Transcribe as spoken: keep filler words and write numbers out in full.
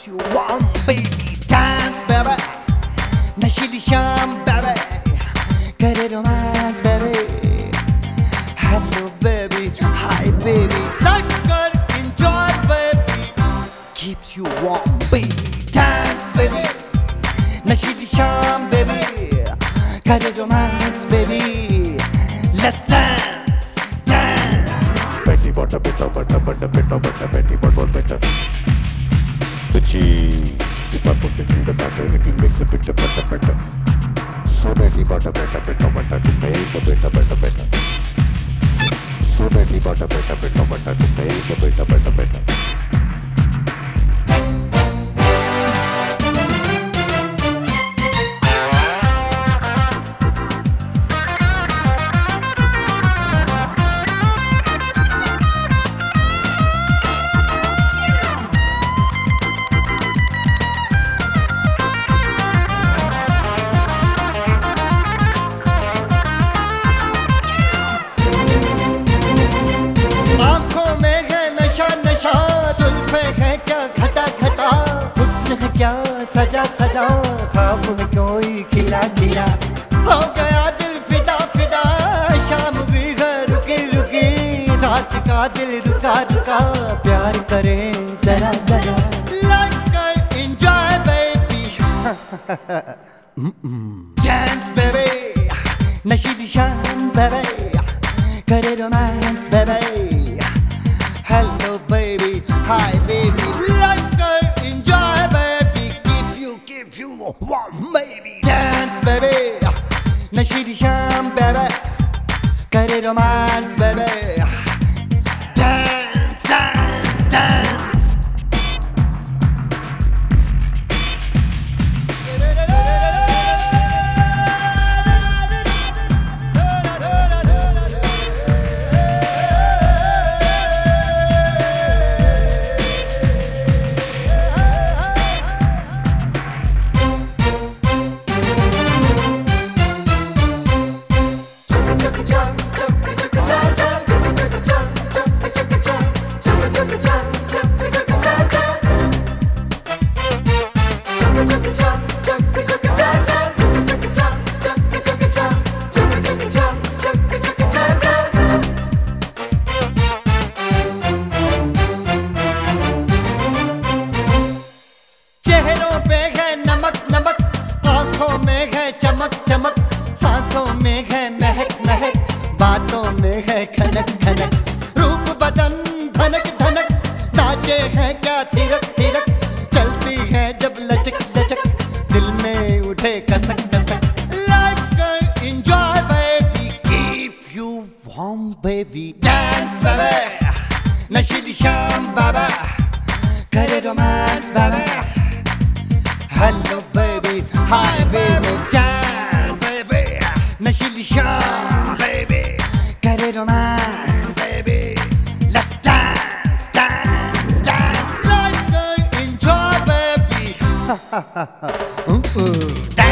you want, baby, dance, baby. नशीली शाम, baby. करे romance, baby. Hello, baby. Hi, baby. Life कर enjoy, baby. Keeps you warm, baby. Dance, baby. नशीली शाम, baby. करे romance, baby. Let's dance, dance. Betty bought a bit of butter, butter, bit of butter, Betty bought more better. The cheese, if I put it in the batter, it will make the bitter butter better. So Betty bought a better, bit of butter to make the bitter better better. So Betty bought a better, bit of butter to make the bitter better better. क्या सजा सजा ख्वाब में कोई खिला खिला हो गया दिल फिदा फिदा शाम भी घर रुकी रुकी रात का दिल रुका रुका प्यार करें जरा जरा लाइफ का एंजॉय बेबी डांस बेबी नशीली शाम बेबी करे romance baby hello baby hi baby life का enjoy baby keep you keep you warm baby dance baby नशीली शाम बेबी करे romance baby dance dance dance चेहरों पे है नमक नमक आंखों में है चमक चमक सांसों में है महक महक बातों में है खनक खनक रूप बदन धनक धनक नाचे है क्या थिरक थिरक चलती है जब लचक लचक दिल में उठे कसक कसक लाइफ का enjoy baby keep you warm baby dance baby नशीली शाम बाबा करे रोमांस बाबा Hello baby, hi baby, dance baby, नशीली शाम baby, करे romance baby, let's dance, dance, dance, life का enjoy baby, uh, uh.